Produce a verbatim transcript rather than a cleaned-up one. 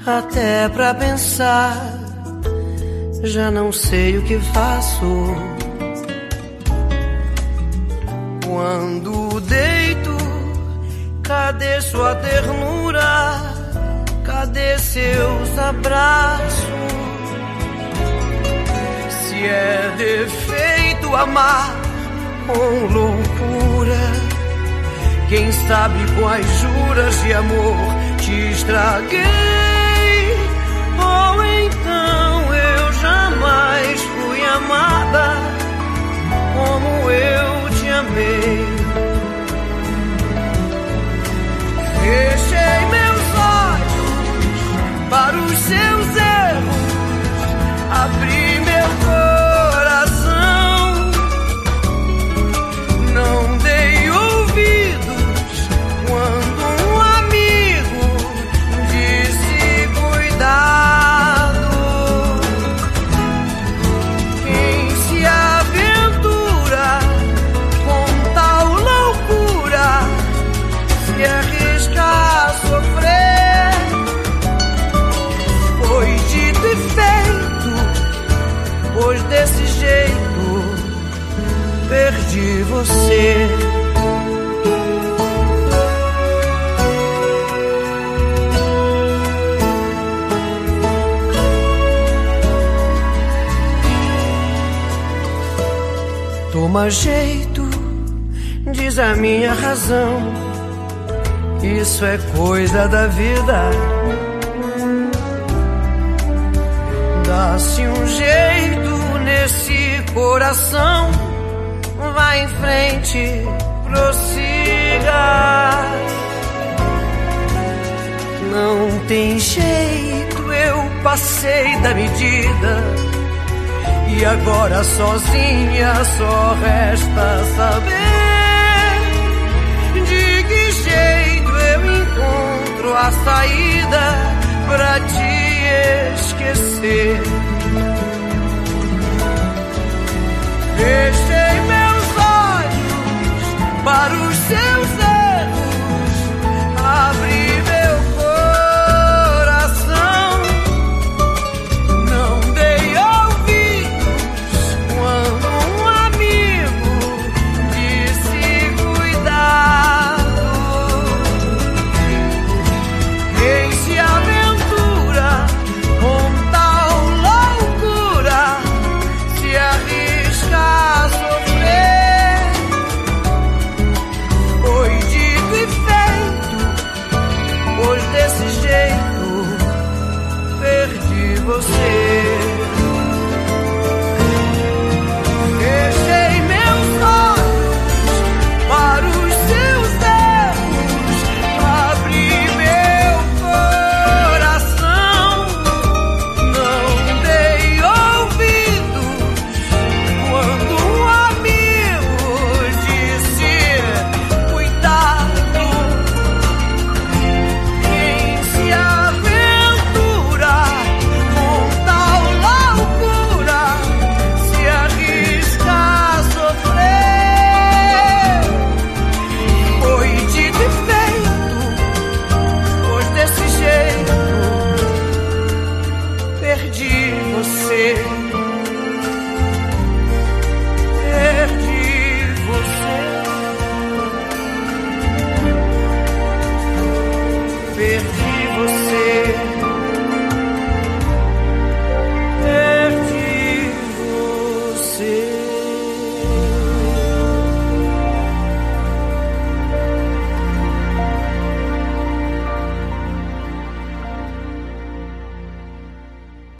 até pra pensar, já não sei o que faço. Quando deito, cadê sua ternura? Cadê seus abraços? Se é defeito amar com loucura, quem sabe quais juras de amor te estraguei? Ou então eu jamais fui amada como eu te amei. Fechei meus olhos para os seus erros, abri meu coração, não dei ouvidos quando um amigo disse cuidado. Quem se aventura com tal loucura se arrisca a sofrer. Foi dito e feito, pois desse jeito perdi você. Toma jeito, diz a minha razão, isso é coisa da vida. Dá-se um jeito nesse coração, vai em frente, prossiga. Não tem jeito, eu passei da medida, e agora sozinha só resta saber de que jeito eu encontro a saída pra te esquecer.